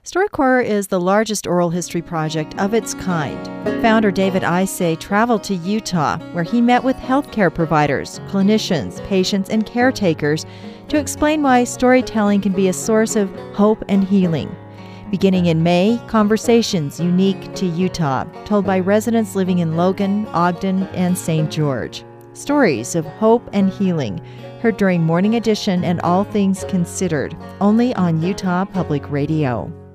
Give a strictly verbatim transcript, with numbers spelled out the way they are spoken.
StoryCorps is the largest oral history project of its kind. Founder David Isay traveled to Utah, where he met with healthcare providers, clinicians, patients, and caretakers to explain why storytelling can be a source of hope and healing. Beginning in May, conversations unique to Utah, told by residents living in Logan, Ogden, and Saint George. Stories of hope and healing, heard during Morning Edition and All Things Considered, only on Utah Public Radio.